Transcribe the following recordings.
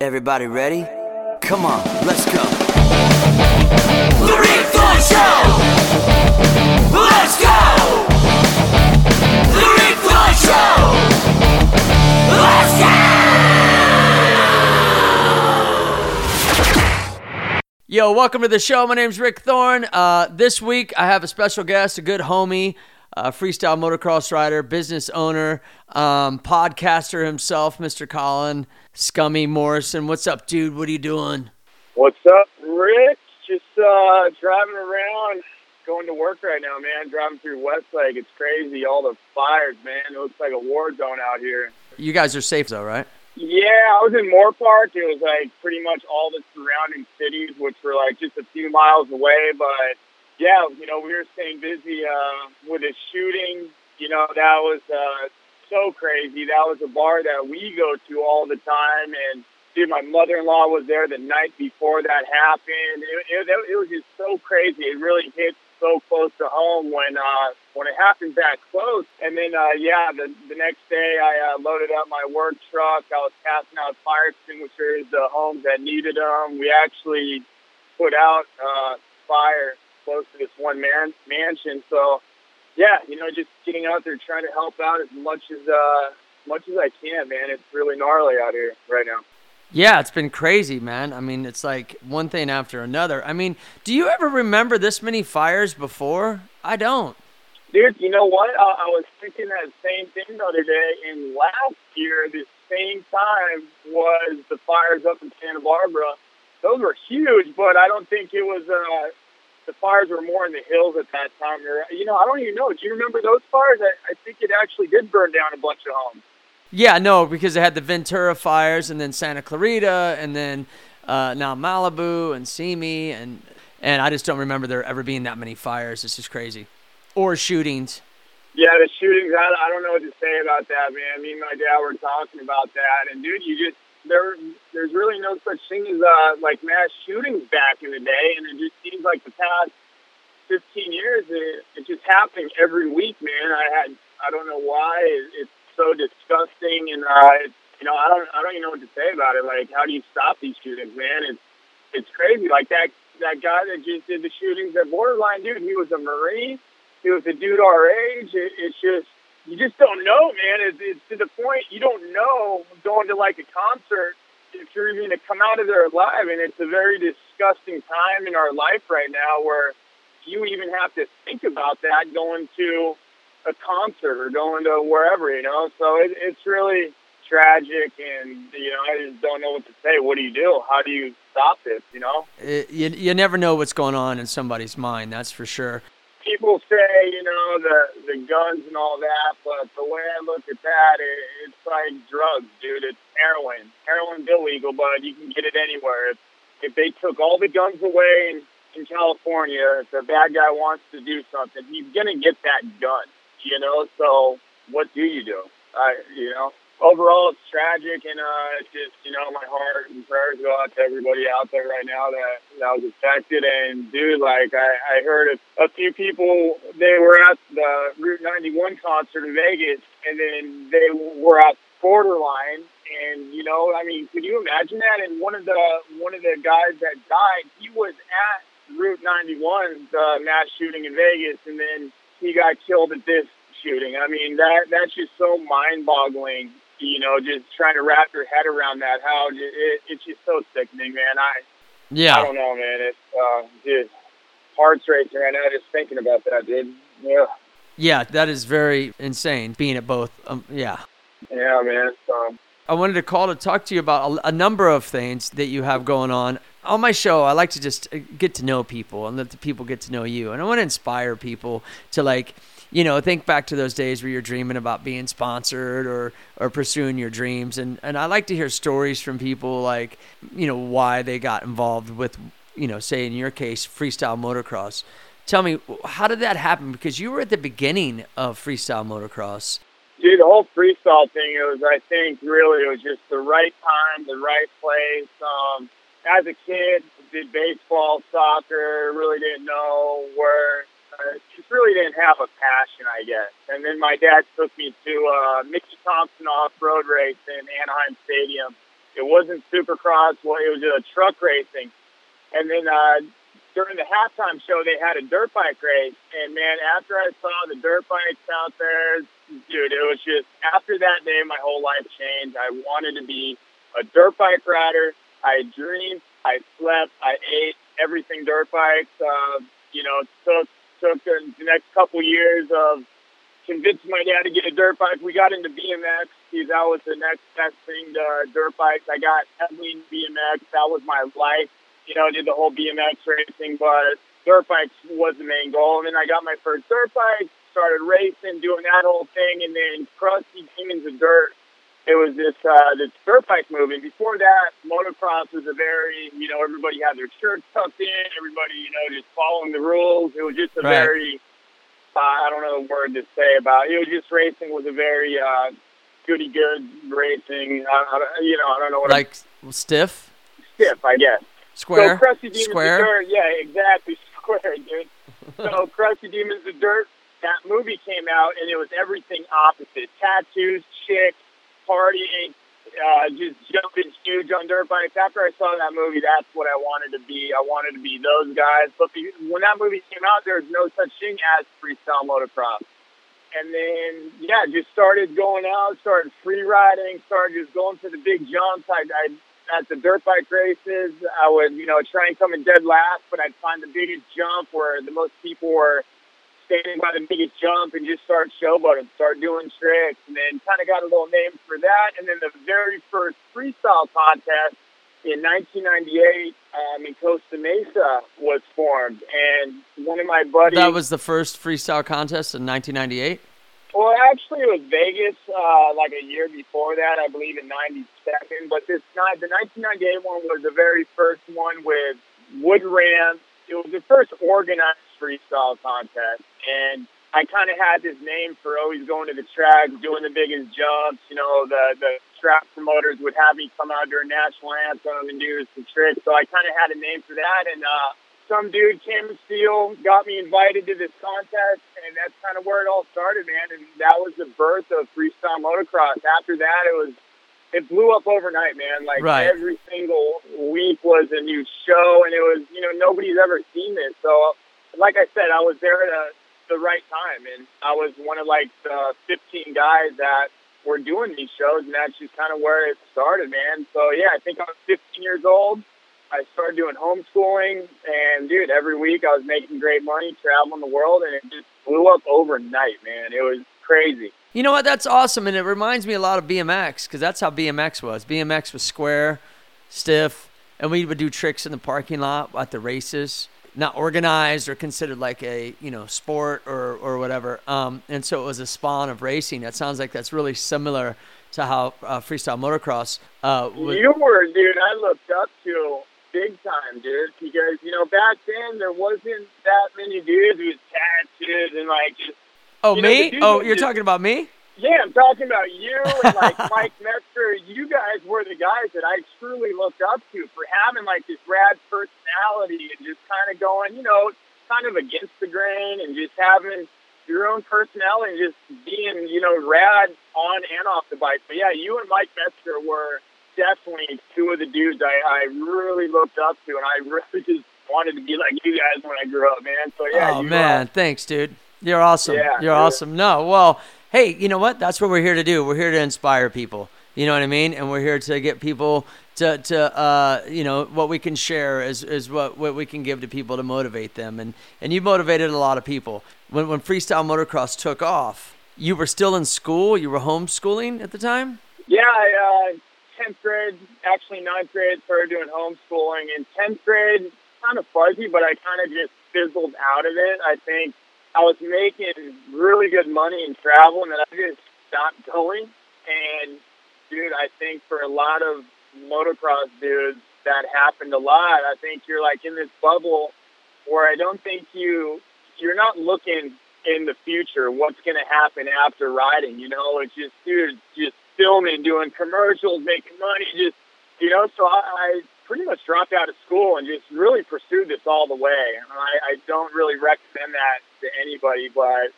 Everybody ready? Come on, let's go. The Rick Thorne Show! Let's go! The Rick Thorne Show! Let's go! Yo, welcome to the show. My name's Rick Thorne. This week, I have a special guest, a good homie, freestyle motocross rider, business owner, podcaster himself, Mr. Colin Scummy Morrison. What's up, dude? What are you doing? What's up, Rick? Just driving around, going to work right now, man. Driving through Westlake. It's crazy. All the fires, man. It looks like a war zone out here. You guys are safe, though, right? Yeah, I was in Moore Park. It was like pretty much all the surrounding cities, which were like just a few miles away. But yeah, we were staying busy with a shooting. That was so crazy. That was a bar that we go to all the time. And dude, my mother-in-law was there the night before that happened. It was just so crazy. It really hit so close to home when it happened that close. And then, the next day I loaded up my work truck. I was passing out fire extinguishers to homes that needed them. We actually put out fire close to this one mansion. So, yeah, just getting out there trying to help out as much as I can, man. It's really gnarly out here right now. Yeah, it's been crazy, man. I mean, it's like one thing after another. I mean, do you ever remember this many fires before? I don't. Dude, you know what? I was thinking that same thing the other day. And last year, the same time was the fires up in Santa Barbara. Those were huge, but I don't think it was the fires were more in the hills at that time. I don't even know. Do you remember those fires? I think it actually did burn down a bunch of homes. Yeah, no, because they had the Ventura fires and then Santa Clarita and then now Malibu and Simi and I just don't remember there ever being that many fires. It's just crazy. Or shootings. Yeah, the shootings, I don't know what to say about that, man. Me and my dad were talking about that. And, dude, there's really no such thing as like mass shootings back in the day. And it just seems like the past 15 years, it's just happening every week, man. I don't know why. It's so disgusting, and I don't even know what to say about it. Like, how do you stop these shootings, man? It's crazy. Like that guy that just did the shootings at Borderline, dude. He was a Marine. He was a dude our age. It's just you just don't know, man. It's to the point you don't know going to like a concert if you're even going to come out of there alive, and it's a very disgusting time in our life right now where you even have to think about that going to a concert or going to wherever, so it's really tragic, and I just don't know what to say. What do you do? How do you stop this? You never know what's going on in somebody's mind, that's for sure. People say the guns and all that, but the way I look at that, it's like drugs, dude. It's heroin's illegal, but you can get it anywhere. If they took all the guns away in California, if a bad guy wants to do something, he's gonna get that gun. So what do you do? Overall, it's tragic, and it's just, my heart and prayers go out to everybody out there right now that was affected. And, dude, like, I heard a few people, they were at the Route 91 concert in Vegas, and then they were at Borderline, and, could you imagine that? And one of the guys that died, he was at Route 91, the mass shooting in Vegas, and then he got killed at this shooting. I mean, that's just so mind-boggling, just trying to wrap your head around that. How it's just so sickening, man. I don't know, man. It's dude, heart's racing right now just thinking about that, dude. Yeah, that is very insane. Being at both, yeah, man. So I wanted to call to talk to you about a number of things that you have going on. On my show, I like to just get to know people and let the people get to know you. And I want to inspire people to think back to those days where you're dreaming about being sponsored or pursuing your dreams. And I like to hear stories from people like, why they got involved with, say in your case, freestyle motocross. Tell me, how did that happen? Because you were at the beginning of freestyle motocross. Dude, the whole freestyle thing, I think really it was just the right time, the right place. As a kid, did baseball, soccer, really didn't know where, just really didn't have a passion, I guess. And then my dad took me to Mickey Thompson off-road race in Anaheim Stadium It wasn't Supercross. Well, it was truck racing. And then during the halftime show, they had a dirt bike race. And, man, after I saw the dirt bikes out there, dude, it was just, after that day, my whole life changed. I wanted to be a dirt bike rider. I dreamed, I slept, I ate everything dirt bikes. Took the next couple years of convincing my dad to get a dirt bike. We got into BMX. That was the next best thing to dirt bikes. I got heavily into BMX. That was my life. Did the whole BMX racing, but dirt bikes was the main goal. And then I got my first dirt bike, started racing, doing that whole thing, and then Krusty Demons of Dirt. It was this dirt bike movement. Before that, motocross was a very, everybody had their shirts tucked in, everybody, just following the rules. It was just a very, I don't know the word to say about it. It was just racing was a very goody-good racing. I don't know what. Like stiff? Stiff, I guess. Square? So Krusty Demons Square? of Dirt, yeah, exactly, square, dude. So Krusty Demons of Dirt, that movie came out, and it was everything opposite. Tattoos, chicks, partying, just jumping huge on dirt bikes. After I saw that movie, that's what I wanted to be. I wanted to be those guys. But when that movie came out, there was no such thing as freestyle motocross. And then, just started going out, started free riding, started just going for the big jumps. I at the dirt bike races, I would, try and come in dead last, but I'd find the biggest jump where the most people were standing by the biggest jump and just start showboating, start doing tricks, and then kind of got a little name for that. And then the very first freestyle contest in 1998 in Costa Mesa was formed. And one of my buddies... That was the first freestyle contest in 1998? Well, actually, it was Vegas like a year before that, I believe in 92nd. But the 1998 one was the very first one with wood ramps. It was the first organized freestyle contest. And I kind of had this name for always going to the track, doing the biggest jumps. The track promoters would have me come out during national anthem and do some tricks. So I kind of had a name for that. And some dude, Cam Steele, got me invited to this contest, and that's kind of where it all started, man. And that was the birth of freestyle motocross. After that, it blew up overnight, man. Like every single week was a new show, and it was, nobody's ever seen this. So, like I said, I was there at the right time, and I was one of like the 15 guys that were doing these shows, and that's just kind of where it started, man. So yeah, I think I was 15 years old. I started doing homeschooling, and dude, every week I was making great money, traveling the world, and it just blew up overnight, man. It was crazy. You know what? That's awesome, and it reminds me a lot of BMX, because that's how BMX was. BMX was square, stiff, and we would do tricks in the parking lot at the races, not organized or considered like a sport or whatever. And so it was a spawn of racing. That sounds like that's really similar to how freestyle motocross. You were, dude. I looked up to big time, dude, because back then there wasn't that many dudes with tattoos and like just. Oh, me? Oh, you're talking about me? Yeah, I'm talking about you and like Mike Metzger. You guys were the guys that I truly looked up to for having like this rad personality and just kind of going, kind of against the grain and just having your own personality and just being, rad on and off the bike. But yeah, you and Mike Metzger were definitely two of the dudes I really looked up to, and I really just wanted to be like you guys when I grew up, man. So yeah. Oh man, thanks, dude. You're awesome. Yeah, You're awesome. No, well, hey, you know what? That's what we're here to do. We're here to inspire people. You know what I mean? And we're here to get people to what we can share is what we can give to people to motivate them. And you motivated a lot of people. When freestyle motocross took off, you were still in school? You were homeschooling at the time? Yeah, 10th grade, actually 9th grade, started doing homeschooling. In 10th grade, kind of fuzzy, but I kind of just fizzled out of it. I think I was making really good money in travel, and then I just stopped going. And, dude, I think for a lot of motocross dudes, that happened a lot. I think you're, like, in this bubble where I don't think you're not looking in the future what's going to happen after riding. It's just, dude, just filming, doing commercials, making money, just, so I pretty much dropped out of school and just really pursued this all the way. I don't really recommend that to anybody, but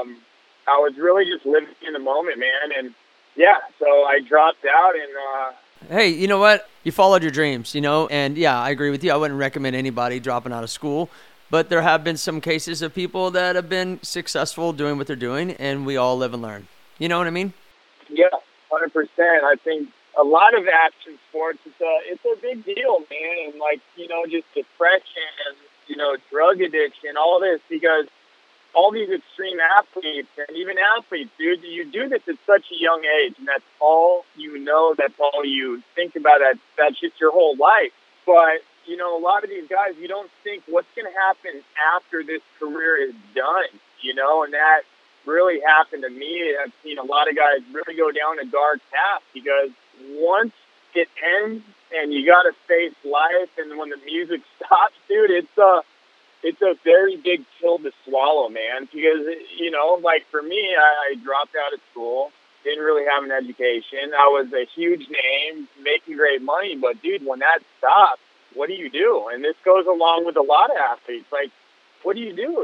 I was really just living in the moment, man. And yeah, so I dropped out and Hey, you know what? You followed your dreams, and yeah, I agree with you. I wouldn't recommend anybody dropping out of school, but there have been some cases of people that have been successful doing what they're doing, and we all live and learn. You know what I mean? Yeah, 100%. I think a lot of action sports, it's a big deal, man. And like, just depression and, drug addiction, all this, because all these extreme athletes and even athletes, dude, you do this at such a young age, and that's all you know. That's all you think about. That's just your whole life. But a lot of these guys, you don't think what's going to happen after this career is done. And that really happened to me. I've seen a lot of guys really go down a dark path because once it ends and you got to face life, and when the music stops, dude, it's a very big pill to swallow, man, because, like for me, I dropped out of school, didn't really have an education. I was a huge name, making great money, but dude, when that stops, what do you do? And this goes along with a lot of athletes. Like, what do you do?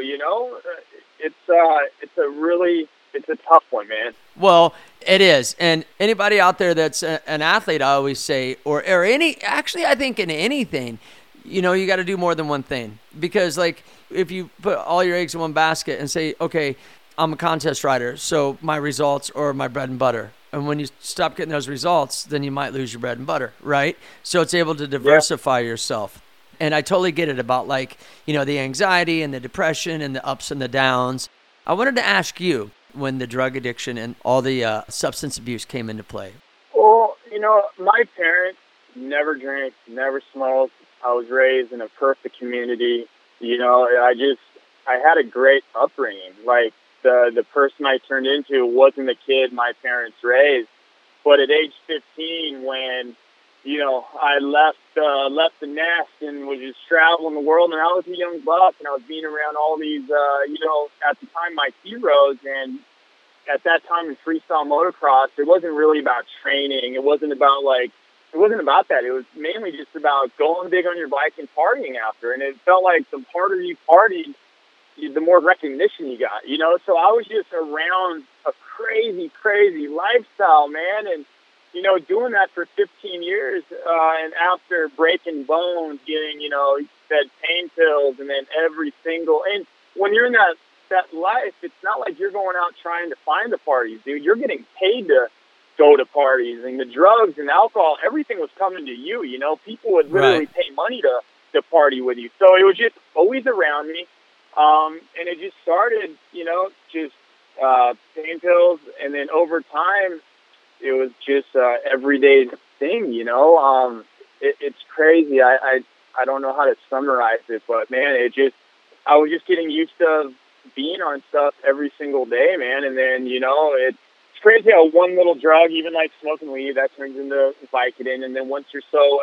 It's a tough one, man. Well, it is. And anybody out there that's an athlete, I always say, or actually, I think in anything, you got to do more than one thing. Because, like, if you put all your eggs in one basket and say, okay, I'm a contest rider, so my results are my bread and butter. And when you stop getting those results, then you might lose your bread and butter, right? So it's able to diversify yourself. And I totally get it about, like, the anxiety and the depression and the ups and the downs. I wanted to ask you, when the drug addiction and all the substance abuse came into play. Well, my parents never drank, never smoked. I was raised in a perfect community. I had a great upbringing. Like, the person I turned into wasn't the kid my parents raised. But at age 15, when, I left the nest and was just traveling the world, and I was a young buck, and I was being around all these, at the time, my heroes. And at that time in freestyle motocross, it wasn't really about training. It wasn't about that. It was mainly just about going big on your bike and partying after. And it felt like the harder you partied, the more recognition you got, So I was just around a crazy, crazy lifestyle, man. And, doing that for 15 years, and after breaking bones, getting, fed pain pills, and then and when you're in that life, it's not like you're going out trying to find the parties, dude. You're getting paid to go to parties, and the drugs and alcohol, everything was coming to you, People would literally pay money to party with you. So it was just always around me. And it just started, just pain pills, and then over time, it was just everyday thing, It's crazy. I don't know how to summarize it, but man, I was just getting used to being on stuff every single day, man. And then, it's crazy how one little drug, even like smoking weed, that turns into Vicodin. And then once you're so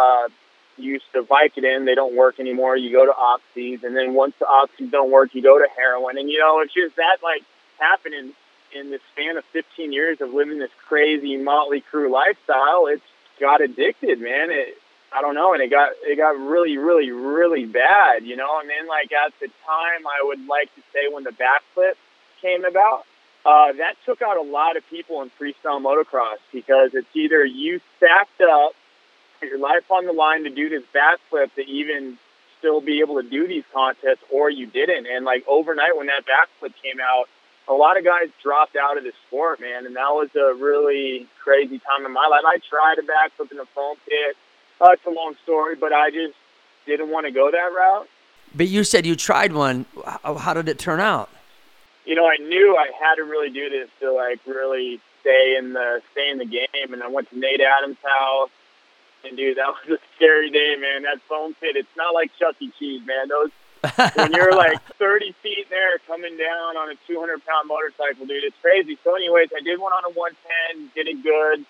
used to Vicodin, they don't work anymore. You go to oxys, and then once the oxys don't work, you go to heroin. And it's just that like happening in the span of 15 years of living this crazy Motley Crue lifestyle. It's got addicted, man. I don't know, and it got really, really, really bad, And then like at the time, I would like to say when the backflip came about, that took out a lot of people in freestyle motocross, because it's either you stacked up your life on the line to do this backflip to even still be able to do these contests, or you didn't. And like overnight when that backflip came out, a lot of guys dropped out of the sport, man. And that was a really crazy time in my life. I tried a backflip in a foam pit. It's a long story, but I just didn't want to go that route. But you said you tried one. How did it turn out? I knew I had to really do this to like really stay in the game. And I went to Nate Adams' house, and dude, that was a scary day, man. That foam pit, it's not like Chuck E. Cheese, man. When you're like 30 feet there coming down on a 200-pound motorcycle, dude, it's crazy. So anyways, I did one on a 110, did it good.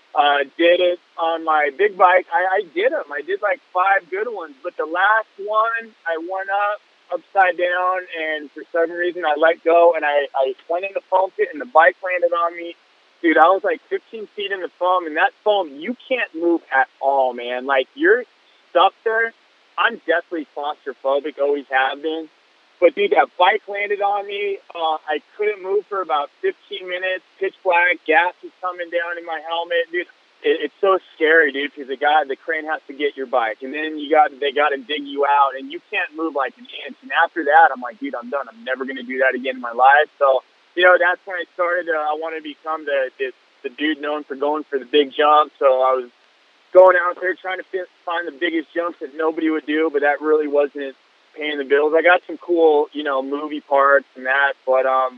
Did it on my big bike. I did them. I did like 5 good ones, but the last one, I went upside down, and for some reason I let go, and I went in the foam pit, and the bike landed on me. Dude, I was like 15 feet in the foam, and that foam, you can't move at all, man. Like, you're stuck there. I'm definitely claustrophobic, always have been. But, dude, that bike landed on me. I couldn't move for about 15 minutes. Pitch black, gas was coming down in my helmet. Dude, it's so scary, dude, because the crane has to get your bike, and then they got to dig you out, and you can't move like an inch. And after that, I'm like, dude, I'm done. I'm never going to do that again in my life. So, that's when I started. I wanted to become the dude known for going for the big jump. So I was going out there trying to find the biggest jumps that nobody would do, but that really wasn't paying the bills. I got some cool, movie parts and that, but I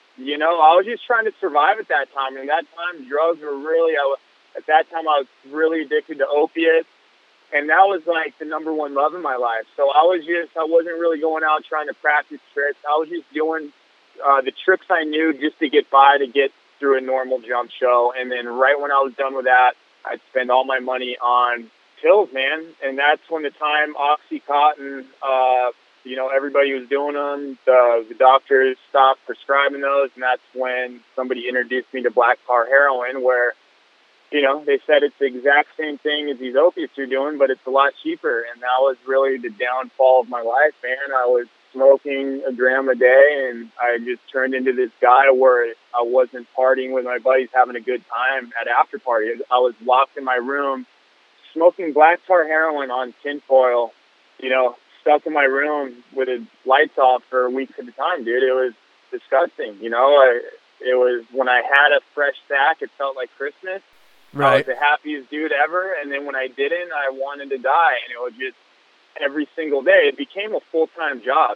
was just trying to survive at that time. And that time, drugs were really. At that time, I was really addicted to opiates, and that was like the number one love in my life. So I wasn't really going out trying to practice tricks. I was just doing the tricks I knew just to get by, to get through a normal jump show. And then right when I was done with that, I'd spend all my money on pills, man. And that's when the time OxyContin, everybody was doing them. The doctors stopped prescribing those, and that's when somebody introduced me to black tar heroin, where they said it's the exact same thing as these opiates you're doing, but it's a lot cheaper. And that was really the downfall of my life, man. I was smoking a gram a day, and I just turned into this guy where I wasn't partying with my buddies, having a good time at after parties. I was locked in my room, smoking black tar heroin on tinfoil, stuck in my room with the lights off for weeks at a time, dude. It was disgusting. It was when I had a fresh sack, it felt like Christmas. Right. I was the happiest dude ever, and then when I didn't, I wanted to die, and it was just every single day. It became a full-time job,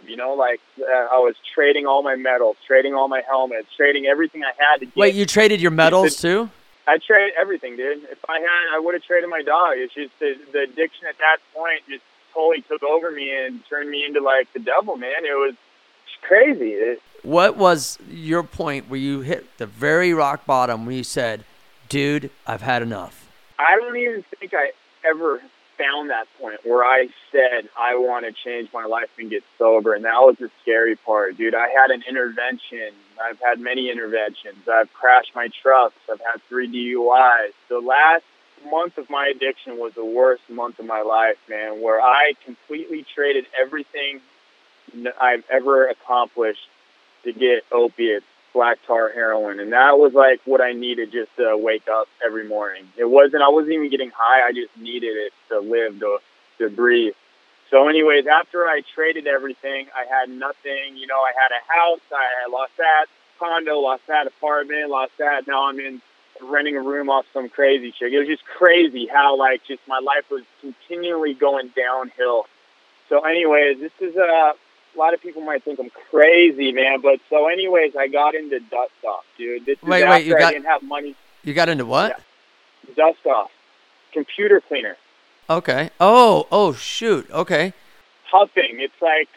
I was trading all my medals, trading all my helmets, trading everything I had to get. Wait, you traded your medals too? I traded everything, dude. If I would have traded my dog. It's just the addiction at that point just totally took over me and turned me into like the devil, man. It was crazy. What was your point where you hit the very rock bottom where you said, dude, I've had enough? I don't even think I ever found that point where I said I want to change my life and get sober, and that was the scary part, dude. I had an intervention. I've had many interventions. I've crashed my trucks. I've had 3 DUIs. The last month of my addiction was the worst month of my life, man, where I completely traded everything I've ever accomplished to get opiates, black tar heroin, and that was like what I needed just to wake up every morning. I wasn't even getting high. I just needed it to live, to breathe. So anyways, after I traded everything, I had nothing. I had a house. I lost that condo, lost that apartment, lost that. Now I'm renting a room off some crazy chick. It was just crazy how just my life was continually going downhill. So anyways, this is a lot of people might think I'm crazy, man. But so anyways, I got into Dust Off, dude. This is after I didn't have money. You got into what? Yeah. Dust Off. Computer cleaner. Okay. Oh, shoot. Okay. Huffing. It's like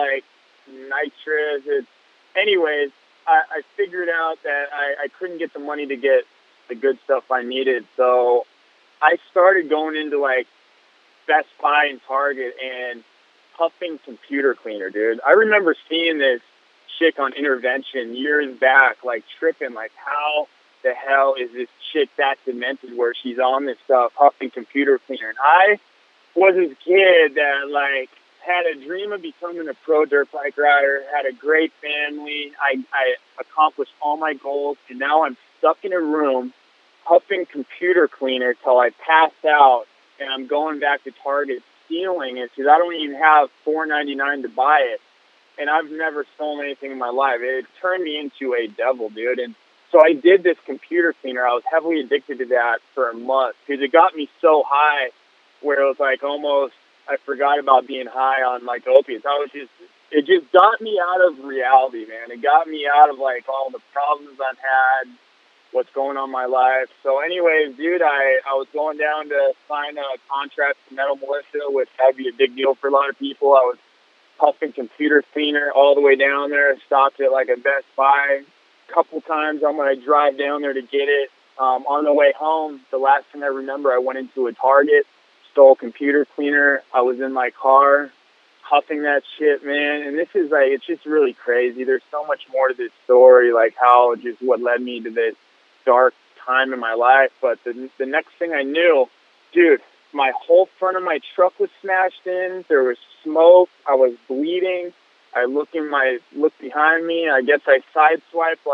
nitrous. Anyways, I figured out that I couldn't get the money to get the good stuff I needed. So I started going into Best Buy and Target and huffing computer cleaner, dude. I remember seeing this chick on Intervention years back, tripping, how the hell is this chick that demented where she's on this stuff, huffing computer cleaner? And I was this kid that, had a dream of becoming a pro dirt bike rider, had a great family. I accomplished all my goals, and now I'm stuck in a room huffing computer cleaner till I pass out, and I'm going back to Target stealing it because I don't even have $4.99 to buy it. And I've never stolen anything in my life. It turned me into a devil, dude. And so I did this computer cleaner. I was heavily addicted to that for a month because it got me so high where it was almost I forgot about being high on opiates. It just got me out of reality, man. It got me out of all the problems I've had, what's going on in my life. So anyways, dude, I was going down to sign a contract with Metal Militia, which that'd be a big deal for a lot of people. I was huffing computer cleaner all the way down there. Stopped at a Best Buy a couple times. I'm going to drive down there to get it. On the way home, the last thing I remember, I went into a Target, stole computer cleaner. I was in my car huffing that shit, man. And this is it's just really crazy. There's so much more to this story, how just what led me to this dark time in my life. But the next thing I knew, dude, my whole front of my truck was smashed in. There was smoke. I was bleeding. I looked behind me. I guess I sideswiped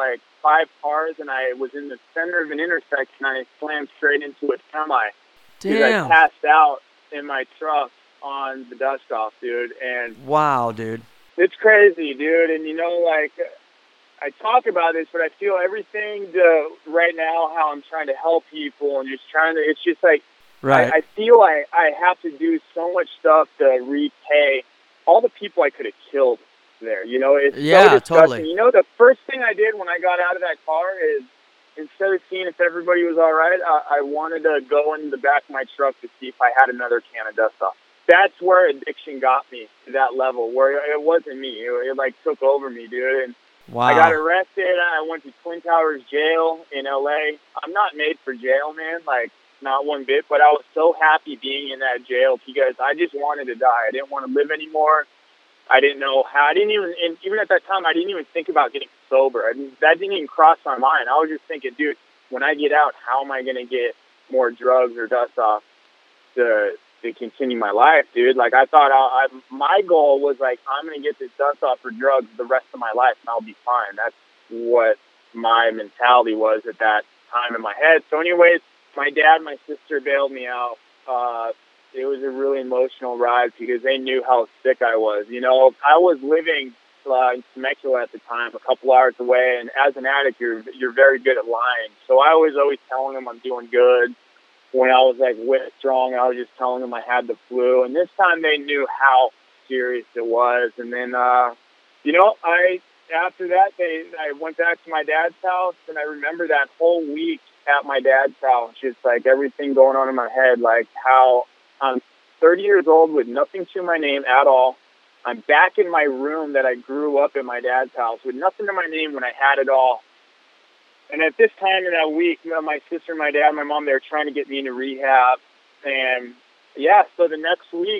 5 cars, and I was in the center of an intersection. I slammed straight into a semi. Dude, I Damn. passed out in my truck on the dust off, dude. And Wow, dude. it's crazy, dude. And, you know, like, I talk about this, but I feel everything right now, how I'm trying to help people and just trying to, it's just like, Right. I feel I have to do so much stuff to repay all the people I could have killed there. You know, it's Yeah, so disgusting. totally. You know, the first thing I did when I got out of that car is, instead of seeing if everybody was all right, I wanted to go in the back of my truck to see if I had another can of dust off. That's where addiction got me, to that level, where it wasn't me. It like, took over me, dude. And Wow. I got arrested. I went to Twin Towers Jail in L.A. I'm not made for jail, man, like, not one bit, but I was so happy being in that jail because I just wanted to die. I didn't want to live anymore. I didn't know how. I didn't even, and even at that time, I didn't even think about getting sober. That didn't even cross my mind. I was just thinking, dude, when I get out, how am I going to get more drugs or dust off to continue my life, dude? Like, I thought my goal was, like, I'm going to get this dust off for drugs the rest of my life, and I'll be fine. That's what my mentality was at that time in my head. So anyways, my dad and my sister bailed me out. It was a really emotional ride because they knew how sick I was. You know, I was living in Temecula at the time, a couple hours away, and as an addict, you're very good at lying. So I was always telling them I'm doing good. When I was, like, withdrawing, I was just telling them I had the flu. And this time they knew how serious it was. And then, you know, after that, I went back to my dad's house, and I remember that whole week at my dad's house, just, like, everything going on in my head, like how I'm 30 years old with nothing to my name at all. I'm back in my room that I grew up in my dad's house with nothing to my name when I had it all. And at this time in that week, my sister, my dad, my mom, they were trying to get me into rehab. And, yeah, so the next week,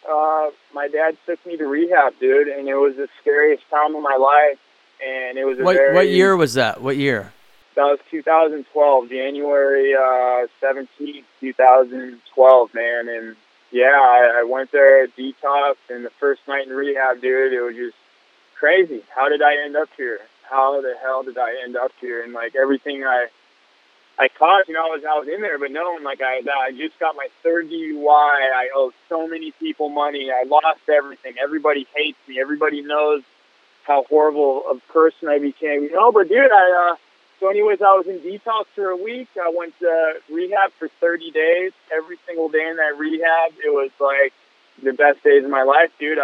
my dad took me to rehab, dude, and it was the scariest time of my life. And it was What year was that? What year? That was 2012, January 17th, 2012, man. And, yeah, I went there, detox, and the first night in rehab, dude, it was just crazy. How did I end up here? How the hell did I end up here? And, like, everything I caught, you know, I was in there, but knowing, like, I just got my third DUI. I owe so many people money. I lost everything. Everybody hates me. Everybody knows how horrible of a person I became. You know, but, dude, so anyways, I was in detox for a week. I went to rehab for 30 days. Every single day in that rehab, it was, like, the best days of my life, dude.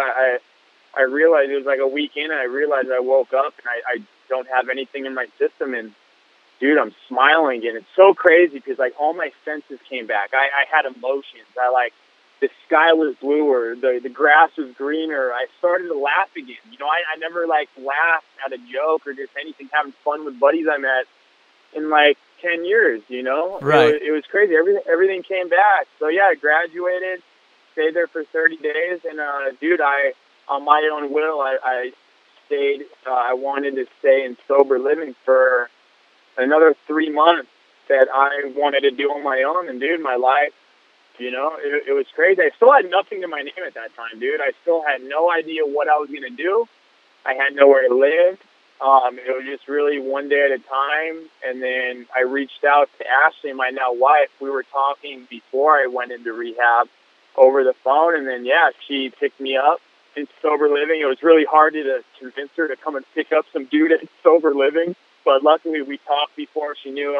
I realized it was like a week in, and I realized I woke up and I don't have anything in my system. And, dude, I'm smiling again. It's so crazy because, like, all my senses came back. I had emotions. The sky was bluer. The grass was greener. I started to laugh again. You know, I never, like, laughed at a joke or just anything, having fun with buddies I met in, like, 10 years, you know? Right. It was crazy. Everything came back. So, yeah, I graduated, stayed there for 30 days, and, dude, on my own will, I stayed. I wanted to stay in sober living for another 3 months that I wanted to do on my own. And, dude, my life, you know, it was crazy. I still had nothing to my name at that time, dude. I still had no idea what I was going to do. I had nowhere to live. It was just really one day at a time. And then I reached out to Ashley, my now wife. We were talking before I went into rehab over the phone. And then, yeah, she picked me up in sober living. It was really hard to convince her to come and pick up some dude at sober living, but luckily we talked before she knew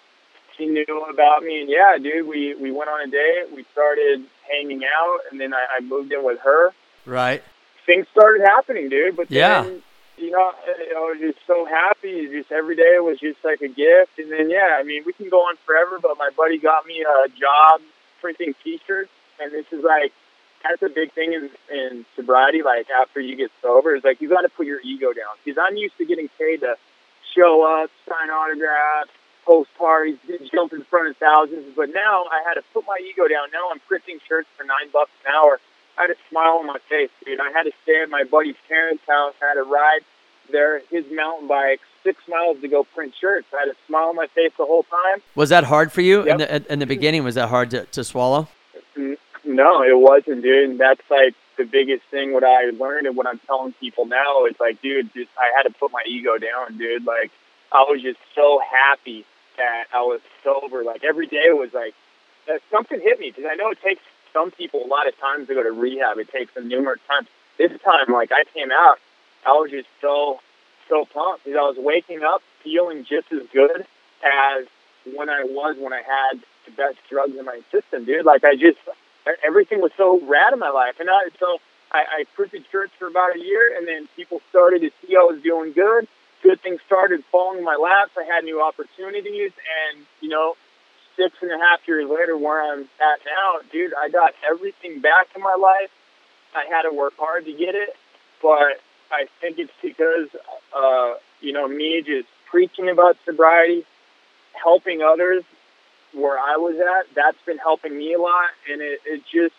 about me. And yeah, dude, we went on a date. We started hanging out, and then I moved in with her. Right. Things started happening, dude. But Yeah. then, you know, I was just so happy. Just every day was just like a gift. And then, yeah, I mean, we can go on forever, but my buddy got me a job printing t-shirts, and this is like, that's a big thing in sobriety, like, after you get sober, is, like, you got to put your ego down. Because I'm used to getting paid to show up, sign autographs, host parties, jump in front of thousands. But now I had to put my ego down. Now I'm printing shirts for $9 an hour. I had a smile on my face, dude. I had to stay at my buddy's parents' house. I had to ride his mountain bike 6 miles to go print shirts. I had a smile on my face the whole time. Was that hard for you Yep. in the beginning? Was that hard to swallow? No, it wasn't, dude. And that's, like, the biggest thing what I learned and what I'm telling people now is, like, dude, I had to put my ego down, dude. Like, I was just so happy that I was sober. Like every day was like something hit me, because I know it takes some people a lot of times to go to rehab. It takes them numerous times. This time, like I came out, I was just so pumped, because I was waking up feeling just as good as when I had the best drugs in my system, dude. Like everything was so rad in my life. And I printed shirts for about a year, and then people started to see I was doing good. Good things started falling in my laps. I had new opportunities, and 6.5 years later, where I'm at now, dude, I got everything back in my life. I had to work hard to get it, but I think it's because, me just preaching about sobriety, helping others where I was at, that's been helping me a lot, and it just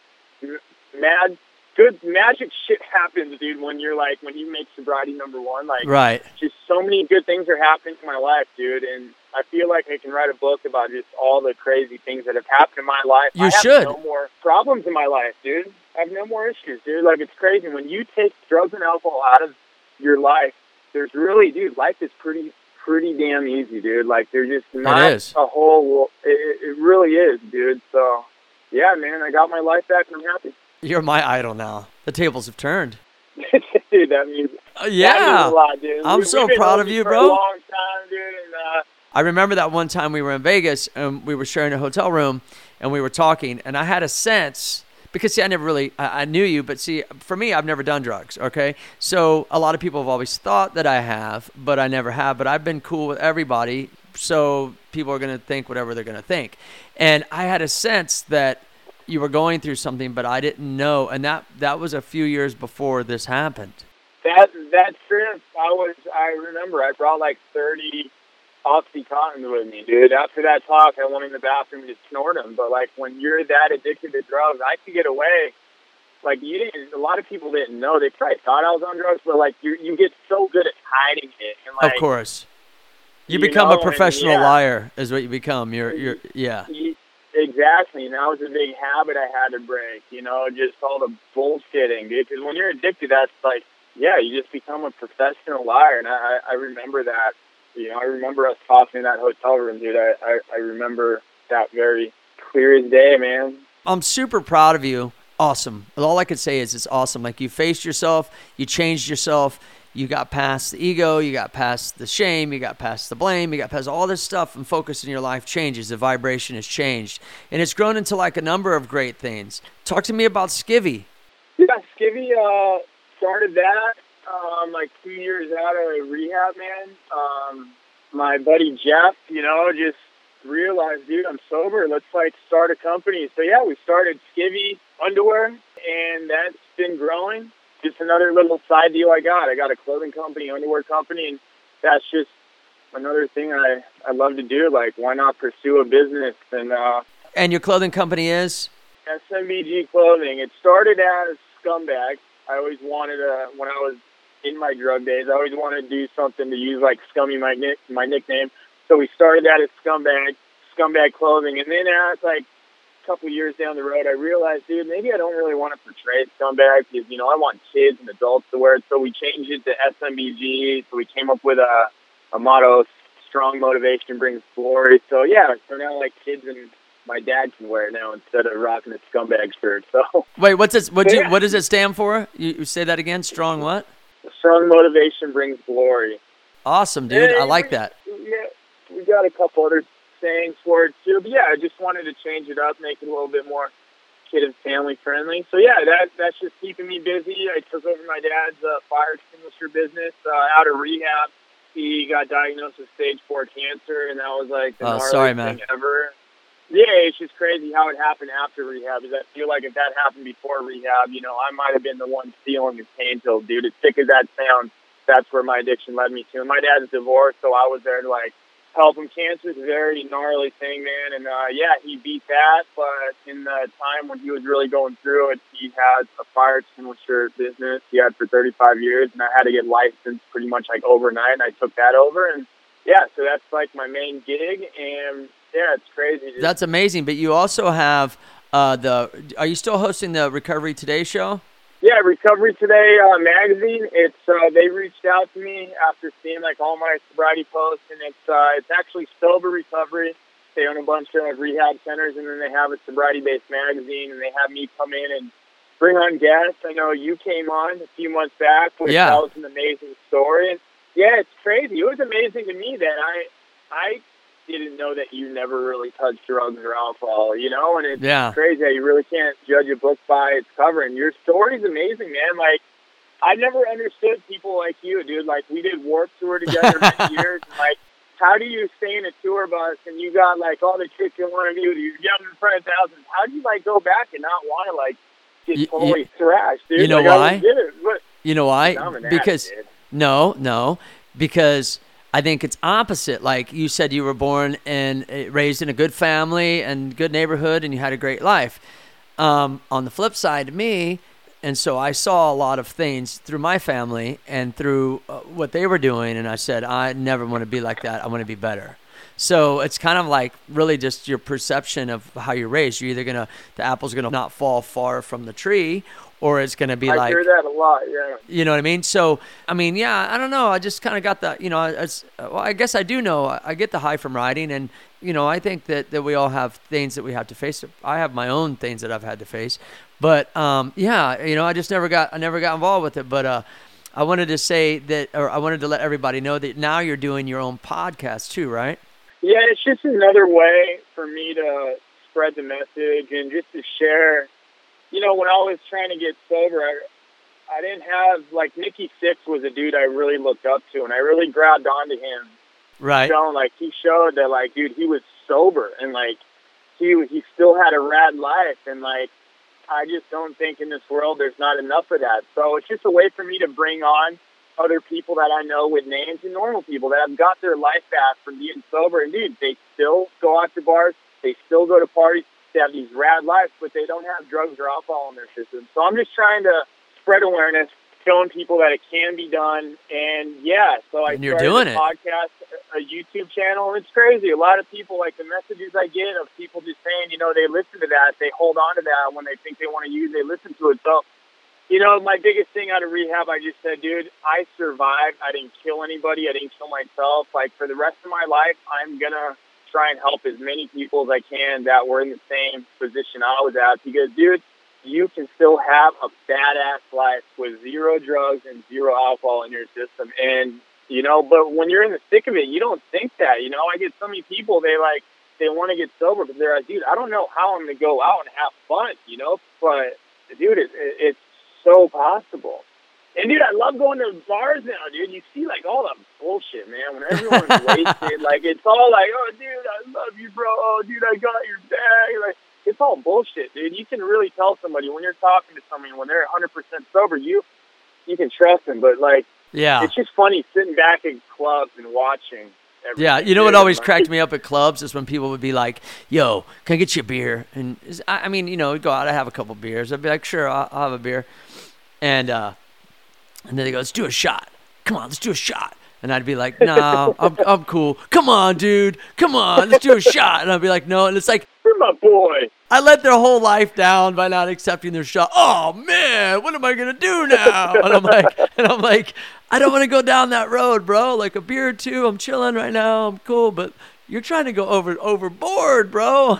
good magic shit happens, dude, when you make sobriety number one. Like, right. Just so many good things are happening in my life, dude, and I feel like I can write a book about just all the crazy things that have happened in my life. You should. I have no more problems in my life, dude. I have no more issues, dude. Like, it's crazy. When you take drugs and alcohol out of your life, there's really, dude, life is pretty damn easy, dude. Like, there's just not a whole, it really is, dude. So, yeah, man, I got my life back and I'm happy. You're my idol now. The tables have turned. Dude, that means, yeah. That means a lot, dude. I'm so proud of you, for bro. A long time, dude, and I remember that one time we were in Vegas and we were sharing a hotel room and we were talking, and I had a sense, because see, I knew you, but see, for me, I've never done drugs, okay? So a lot of people have always thought that I have, but I never have, but I've been cool with everybody, so people are going to think whatever they're going to think. And I had a sense that you were going through something, but I didn't know, and that was a few years before this happened. That trip, I remember I brought like 30 OxyContins with me, dude. After that talk, I went in the bathroom and just snort them. But like, when you're that addicted to drugs, I could get away. Like, a lot of people didn't know. They probably thought I was on drugs, but like, you get so good at hiding it. And, like, of course. You become a professional liar is what you become. You're yeah. Exactly, and that was a big habit I had to break, just all the bullshitting, dude. Because when you're addicted, that's like, yeah, you just become a professional liar. And I remember that, I remember us talking in that hotel room, dude. I remember that very clear as day, man. I'm super proud of you. Awesome. All I could say is it's awesome. Like, you faced yourself, you changed yourself, you got past the ego, you got past the shame, you got past the blame, you got past all this stuff, and focus in your life changes. The vibration has changed. And it's grown into like a number of great things. Talk to me about Skivvy. Yeah, Skivvy started that like 2 years out of rehab, man. My buddy Jeff, just realized, dude, I'm sober. Let's like start a company. So yeah, we started Skivvy Underwear, and that's been growing. Just another little side deal I got. I got a clothing company, underwear company, and that's just another thing I love to do. Like, why not pursue a business? And your clothing company is? SMBG Clothing. It started as Scumbag. I always wanted when I was in my drug days, I always wanted to do something to use like Scummy, my nickname. So we started that as Scumbag Clothing. And then like couple years down the road, I realized, dude, maybe I don't really want to portray scumbag, because I want kids and adults to wear it. So we changed it to SMBG. So we came up with a motto: strong motivation brings glory. So yeah, so now like kids and my dad can wear it now instead of rocking a scumbag shirt. So wait, what does it stand for? You say that again? Strong what? Strong motivation brings glory. Awesome, dude. I like that. Yeah, we got a couple other sayings for it too, but yeah, I just wanted to change it up, make it a little bit more kid and family friendly. So yeah, that's just keeping me busy. I took over my dad's fire extinguisher business out of rehab. He got diagnosed with stage 4 cancer, and that was like the gnarliest thing ever. Yeah, it's just crazy how it happened after rehab. Because I feel like if that happened before rehab, I might have been the one stealing his pain pills, dude. As sick as that sounds, that's where my addiction led me to. And my dad's divorced, so I was there to like help him. Cancer is a very gnarly thing, man. And yeah, he beat that. But in the time when he was really going through it, he had a fire extinguisher business he had for 35 years, and I had to get licensed pretty much like overnight. And I took that over, and yeah, so that's like my main gig. And yeah, it's crazy. Dude. That's amazing. But you also have are you still hosting the Recovery Today show? Yeah, Recovery Today magazine. It's they reached out to me after seeing like all my sobriety posts, and it's actually Sober Recovery. They own a bunch of rehab centers, and then they have a sobriety-based magazine, and they have me come in and bring on guests. I know you came on a few months back, which Yeah. that was an amazing story. And yeah, it's crazy. It was amazing to me that I didn't know that you never really touched drugs or alcohol, you know, and it's Yeah. crazy how you really can't judge a book by its cover. And your story's amazing, man. Like, I never understood people like you, dude. Like, we did Warped Tour together many years. And, like, how do you stay in a tour bus and you got, like, all the chicks you want to do? You're yelling in front of thousands. How do you, like, go back and not want to, like, get totally thrashed, dude? You know like, why? I don't get it. But You know why? I'm an Because addict, no, because I think it's opposite. Like you said, you were born and raised in a good family and good neighborhood, and you had a great life. On the flip side, to me, and so I saw a lot of things through my family and through what they were doing, and I said, I never want to be like that. I want to be better. So it's kind of like really just your perception of how you're raised. You're either the apple's gonna not fall far from the tree, or it's gonna be I like, hear that a lot, yeah. you know what I mean? So, I mean, yeah, I don't know. I just kind of got the, well, I guess I do know. I get the high from riding, and, I think that we all have things that we have to face. I have my own things that I've had to face. But, yeah, I just never got involved with it. But I wanted to say that, or I wanted to let everybody know that now you're doing your own podcast too, right? Yeah, it's just another way for me to spread the message and just to share. When I was trying to get sober, I didn't have, like, Nikki Sixx was a dude I really looked up to, and I really grabbed onto him. Right. He showed that, like, dude, he was sober, and, like, he still had a rad life, and, like, I just don't think in this world there's not enough of that. So it's just a way for me to bring on other people that I know with names and normal people that have got their life back from being sober. And, dude, they still go out to bars. They still go to parties. They have these rad lives, but they don't have drugs or alcohol in their system. So I'm just trying to spread awareness, showing people that it can be done. And, yeah, so I you're started doing a it. podcast, a YouTube channel, and it's crazy. A lot of people, like, the messages I get of people just saying, they listen to that. They hold on to that when they think they want to use, they listen to it. So, my biggest thing out of rehab, I just said, dude, I survived. I didn't kill anybody. I didn't kill myself. Like, for the rest of my life, I'm going to try and help as many people as I can that were in the same position I was at. Because, dude, you can still have a badass life with zero drugs and zero alcohol in your system. And, but when you're in the thick of it, you don't think that. I get so many people, they want to get sober, but they're like, dude, I don't know how I'm going to go out and have fun, But, dude, it's so possible. And, dude, I love going to bars now, dude. You see, like, all the bullshit, man. When everyone's wasted, like, it's all like, oh, dude, I love you, bro. Oh, dude, I got your bag. Like, it's all bullshit, dude. You can really tell somebody when you're talking to somebody, when they're 100% sober, you can trust them. But, like, Yeah. it's just funny sitting back in clubs and watching everything. Yeah, you know what always cracked me up at clubs is when people would be like, yo, can I get you a beer? And, I mean, go out, I have a couple beers. I'd be like, sure, I'll have a beer. And then they go, let's do a shot. Come on, let's do a shot. And I'd be like, no, I'm cool. Come on, dude. Come on, let's do a shot. And I'd be like, no. And it's like, You're my boy. I let their whole life down by not accepting their shot. Oh, man, what am I going to do now? And I'm like, I don't want to go down that road, bro. Like a beer or two, I'm chilling right now. I'm cool. But you're trying to go overboard, bro.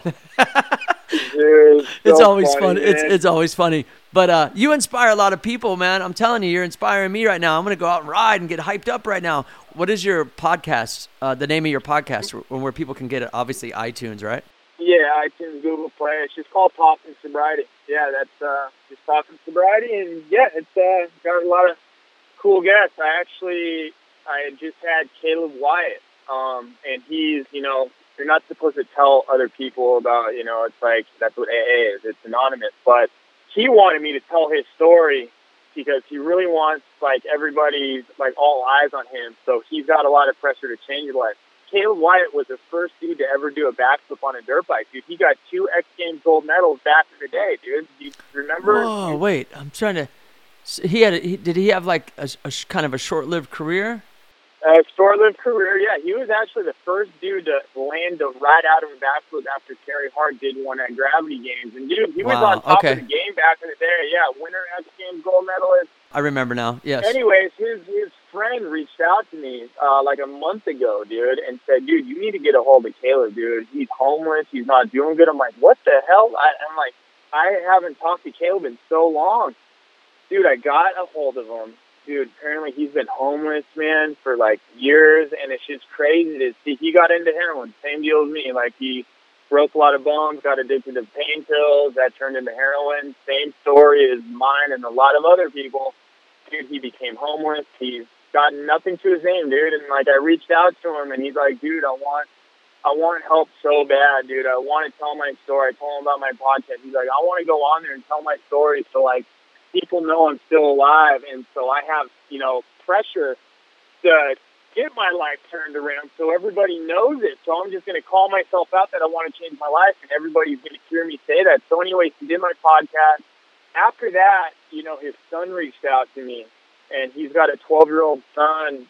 Dude, It's so always fun. man. It's always funny. But you inspire a lot of people, man. I'm telling you, you're inspiring me right now. I'm going to go out and ride and get hyped up right now. What is your podcast, the name of your podcast, where people can get it? Obviously, iTunes, right? Yeah, iTunes, Google Play. It's just called Talking Sobriety. Yeah, that's just Talking Sobriety. And, yeah, it's got a lot of cool guests. I had just had Caleb Wyatt. And he's, you're not supposed to tell other people about, it's like, that's what AA is. It's anonymous. But he wanted me to tell his story because he really wants, like, everybody's, like, all eyes on him. So he's got a lot of pressure to change his life. Caleb Wyatt was the first dude to ever do a backflip on a dirt bike, dude. He got 2 X Games gold medals back in the day, dude. Do you remember? Oh, wait. I'm trying to... Did he have, like, a kind of a short-lived career? Short-lived career, yeah. He was actually the first dude to land right out of a backflip after Terry Hart did one at Gravity Games. And, dude, he was Wow, on top okay. of the game back in the day. Winter X Games gold medalist. I remember now. Yes. Anyways, his friend reached out to me like a month ago, dude, and said, dude, you need to get a hold of Caleb, dude. He's homeless. He's not doing good. I'm like, what the hell? I'm like, I haven't talked to Caleb in so long. Dude, I got a hold of him. Dude, apparently he's been homeless, man, for like years, and it's just crazy to see. He got into heroin, same deal as me. Like, he broke a lot of bones, got addicted to pain pills, that turned into heroin. Same story as mine and a lot of other people. Dude, he became homeless. He's got nothing to his name, dude. And like, I reached out to him, and he's like, dude, I want help so bad, dude. I want to tell my story. I told him about my podcast. He's like, I want to go on there and tell my story so like people know I'm still alive, and so I have, pressure to get my life turned around so everybody knows it. So I'm just going to call myself out that I want to change my life, and everybody's going to hear me say that. So anyways, he did my podcast. After that, his son reached out to me, and he's got a 12-year-old son,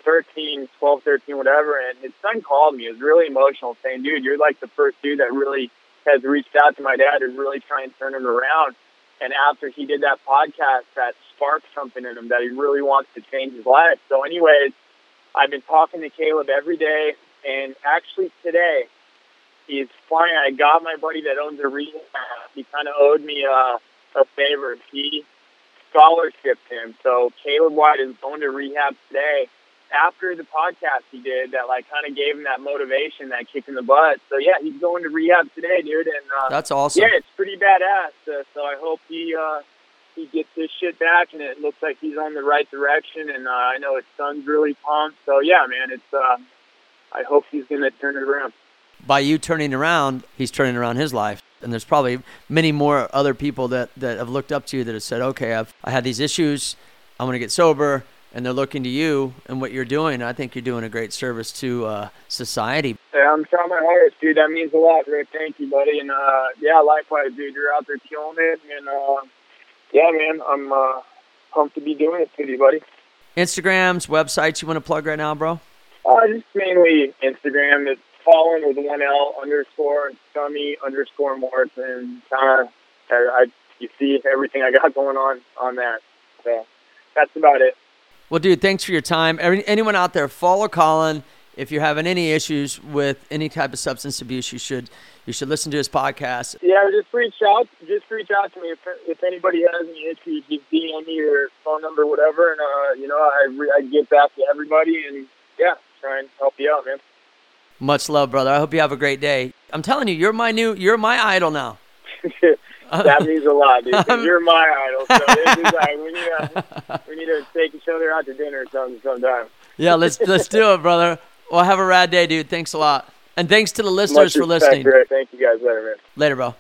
12, 13, whatever, and his son called me. It was really emotional, saying, dude, you're like the first dude that really has reached out to my dad to really try and turn him around. And after he did that podcast, that sparked something in him that he really wants to change his life. So anyways, I've been talking to Caleb every day, and actually today, he's flying. I got my buddy that owns a rehab. He kind of owed me a favor. He scholarshiped him. So Caleb White is going to rehab today. After the podcast he did, that like kind of gave him that motivation, that kick in the butt. So yeah, he's going to rehab today, dude. And that's awesome. Yeah, it's pretty badass. So I hope he gets his shit back, and it looks like he's on the right direction. And I know his son's really pumped. So yeah, man, it's I hope he's gonna turn it around. By you turning around, he's turning around his life. And there's probably many more other people that have looked up to you that have said, okay, I had these issues, I'm going to get sober, and they're looking to you and what you're doing. I think you're doing a great service to society. Yeah, I'm trying my hardest, dude. That means a lot, Rick. Thank you, buddy. And yeah, likewise, dude. You're out there killing it. And yeah, man, I'm pumped to be doing it with you, buddy. Instagrams, websites you want to plug right now, bro? Just mainly Instagram. It's Fallen with 1L _ Scummy _ Morrison. You see everything I got going on that. So that's about it. Well, dude, thanks for your time. Anyone out there, follow Colin. If you're having any issues with any type of substance abuse, you should listen to his podcast. Yeah, just reach out to me if anybody has any issues. You DM me your phone number, whatever, and I get back to everybody, and yeah, try and help you out, man. Much love, brother. I hope you have a great day. I'm telling you, you're my idol now. That means a lot, dude. 'Cause you're my idol. So it's like we need to take each other out to dinner sometime. Yeah, let's do it, brother. Well, have a rad day, dude. Thanks a lot. And thanks to the listeners for listening. Rick. Thank you guys. Later, man. Later, bro.